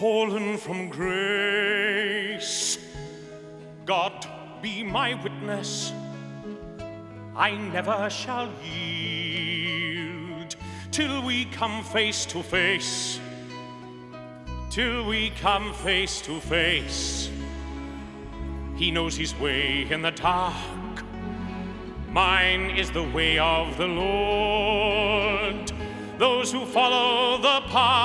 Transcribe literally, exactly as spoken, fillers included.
fallen from grace. God be my witness, I never shall yield till we come face to face, till we come face to face. He knows his way in the dark, mine is the way of the Lord. Those who follow the path